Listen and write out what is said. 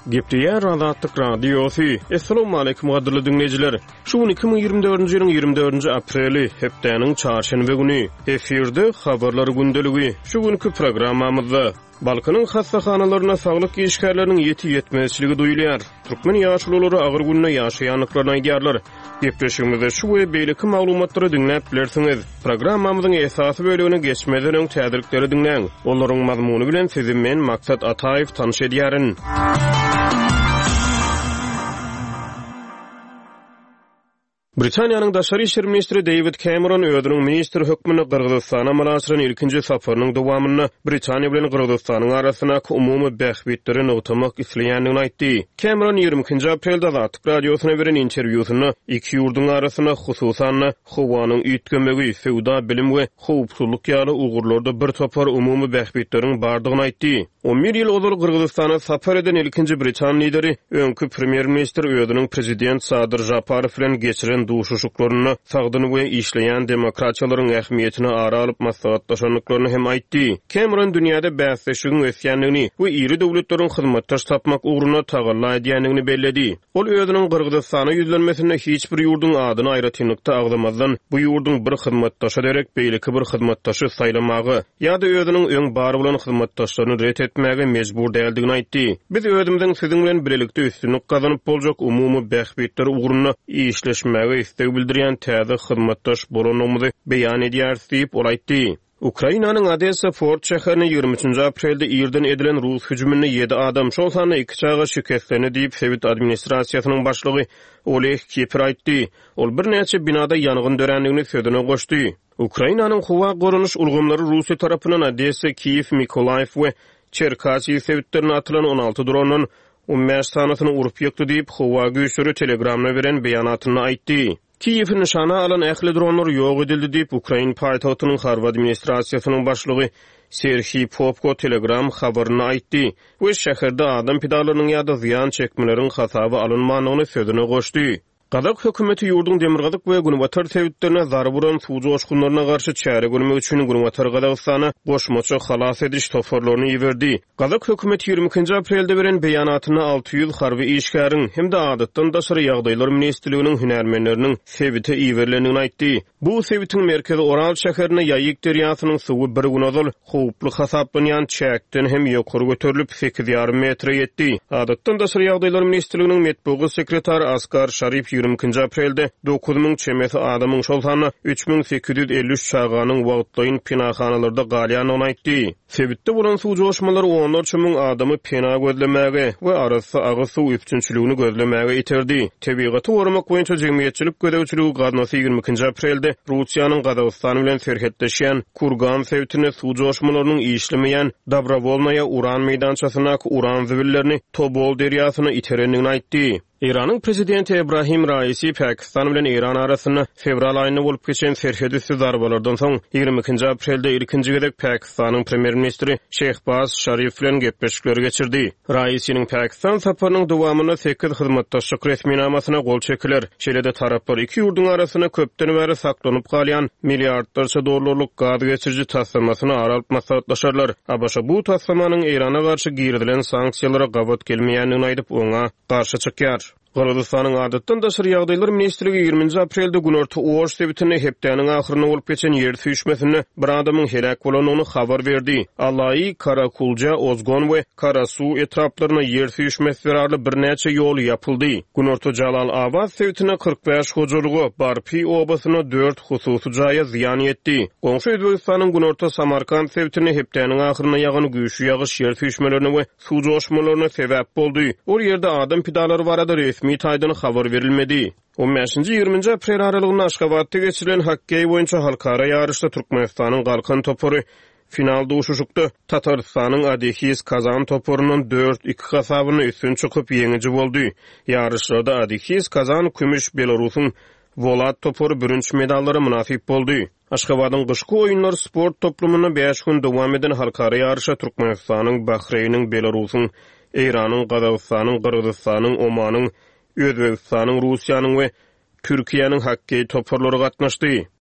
Gepdiýär Azatlyk Radiosu. Assalamu alaykum gaderly dinleyijiler. Şu 2024-nji ýylyň 24-nji apreli hepdeniň çarşenbe güni efirde habarlar gündeligi. Şu günkü programmamyzda Balkanyň hastaxanalaryna saglyk işgärleriniň ýeti-ýetmezçiligi duýulýar. Türkmen ýaşlulary agyr günne ýaşaýanlyklaryny aýdýarlar. Gepleşigimizde şu we beýleki maglumatlary dinläp bilersiňiz. Programmamyzyň esasy bölügine geçmeden öň täzirlikleri dinläň. Olaryň mazmuny bilen sizi men Maksat Ataýew tanyş edýärin. Britaniýanyň daşary işler ministri David Cameron öýdüniň ministr hökmüne Kyrgyzstana marasyryň ilkinji safarynyň dowamyny Britaniýa bilen Kyrgyzstanyň arasyna umumy bähbitleri nogtamak isleýändigini aýtdy. Cameron 20-nji aprelde Azatlyk radiosyna beren interwýusyny iki ýurduň arasyna hususan howanyň üýtgemegi, sewda, bilim we howpsuzlyk ýaly ugurlarda bir topar umumy bähbitleriň bardygyny aýtdy. 11 ýyl ozal Kyrgyzstana sapar eden ilkinji Britan lideri öňkü premier minister öýdüniň prezident Sadyr Japarow bilen geçiren duşuşuklaryny sagdyny we işleýän demokratiýalaryň ähmiýetini ara alyp maslahatlaşanlyklaryny hem aýtdy. Cameron dünýäde bäsleşigiň ösýänligini we iri döwletleriň hyzmatdaş tapmak ugruna tagalla edýänligini belledi. Ol öýdüniň Kyrgyzstana ýüzlenmesinde hiç bir ýurduň adyny aýratynlykda agdamazdan bu ýurduň bir hyzmatdaşa derek beýleki bir hyzmatdaşy saýlamagy ýa-da öýdüniň öň bary bolan hyzmatdaşlaryny ret etmäge mejbur däldigini aýtdy. Biz öýdümiziň siziň bilen birlikde üstünlük gazanyp boljak umumy bähbitler ugruna işleşmäge istek bildirýän täze hyzmatdaş bolanymyzy beýan edýäris diýip ol aýtdy. Ukrainanyň Odessa Fort şäherine 23-nji aprelde ýerden edilen Rus hüjümine 7 adam şol sany 2 çağa şikestlerini diýip Sowet administrasiýasynyň başlygy Oleg Kipr aýtdy. Ol bir näçe binada ýangyn dörenligini sözüne goşdy. Ukrainanyň howa gorunuş ulgamlary Russiýa tarapyndan Odessa, Kiev, Mikolaev we Cherkasy sewtlerine atylan 16 dronun 15 sanatyny urup ýykdy diýip howa güýçleri telegramna beren beýanatyny aýtdy. Kiýew nişana alan ähli dronlar ýok edildi diýip Ukraina paýtagtynyň harby administrasiýasynyň başlygy Serhiy Popko telegram habaryny aýtdy we şäherde adam pidalarynyň ýa-da ziýan çekmeleriň hasaby alynmanyny sözüne goşdy. Gazak hökümeti ýurdun demirgazyk we Günwatar sewtlerine zarar vuran suw joşkunlaryna garşy çäre görmek üçin Günwatar Gazakstana goşmaça halas ediş toparlaryny ýiberdi. Gazak hökümeti 20-nji aprelde beren beýanatyny 600 harby işgäriň hem de adatdan daşary ýagdaýlar ministrliginiň hünärmenleriniň sewite ýiberlendigini aýtdy. Bu sewitiň merkezi Oral şäherine Ýaýyk derýasynyň suwy bir gün ozal howply hasaplanýan çäkden hem ýokary göterilip 8,5 metre ýetdi. Adatdan daşary ýagdaýlar ministrliginiň metbugy sekretary Askar Şarip 20-nji aprelde 9000 çemesi adamyň şol sany 3853 çağanyň wagtlaýyn pinahanalarda galýanyny aýtdy. Sewitde bolan suw joşmalary 14.000 adamy pena gözlemäge we arasy agy suw üpçünçiligini gözlemäge iterdi. Tebigaty gorumak boýunça jemgyýetçilik gödäwçiligi gadnasy 20-nji aprelde Russiýanyň Kazakstany bilen serhetdeşýän Kurgan sewtine suw joşmalarynyň işlemeýän Dobrovolnaya uran meýdançasyna uran zibillerini Tobol derýasyna iterendigini aýtdy. İran'ın prezidenti Ebrahim Raisi Pakistan bilen İran arasyny fevral aýyna bolup geçen serhedüsi zarbalardan soň 22-nji aprelde ilkinji gezek Pakistanyň premier ministri Shehbaz Sharif bilen gepleşikleri geçirdi. Raisiň Pakistan saparynyň dowamyna 8 hyzmatdaşlyk resminamasyna gol çekiler. Şeýle-de taraplar iki ýurduň arasyna köpden bäri saklanyp galýan milliardlarça dollarlyk gaz geçirji taslamasyny aralyp maslahatlaşarlar. Abaşa bu taslamanyň İrana garşy girdilen sanksiýalara gawat gelmeýändigini aýdyp oňa garşy çykýar. Kyrgyzstanyň adatdan daşary ýagdaýlar ministrligi 20-nji aprelde günorta Oş sewtine hepdeniň ahyryna bolup geçen ýer süýşmesinde bir adamyň helak bolanyny habar berdi. Alaý, Karakulja, Ozgon we Karasuw etraplaryna ýer süýşmesi zararly bir näçe ýol ýapyldy. Günorta Jalal Abad sewtine 45 hojalygy, Barpi obasyna 4 hususy jaýa ziýan ýetdi. Goňşy Özbegistanyň günorta Samarkand sewtine hepdeniň ahyryna ýagan güýçli ýagyş ýer süýşmelerini we suw joşmalaryna sebäp boldy. Ol ýerde adam pidalary barada resmi taýdan habar verilmedi. 15-20 aprel aralygyna Aşgabatda geçirilen hokkey boýunça halkara ýarışda Türkmenistanyň galkan topary final duşuşukda Tatarstanyň Adekhiz Kazan toporunyň 4-2 hasabyny üstün çykyp ýeňiji boldy. Ýarışlarda Adekhiz Kazan kümüş, Belarusyň Volat toporu bürünç medallary munasip boldy. Aşgabatyň gyşky oýunlar sport toplumyna 5 gün dowam eden halkara ýarışa Türkmenistanyň, Bahreýniň, Belarusyň, Iranyň, Kazakstanyň, Kyrgyzstanyň, Omanyň, Özbegistanyň, Russiýanyň we Türkiýanyň hokkey toparlary gatnaşdy.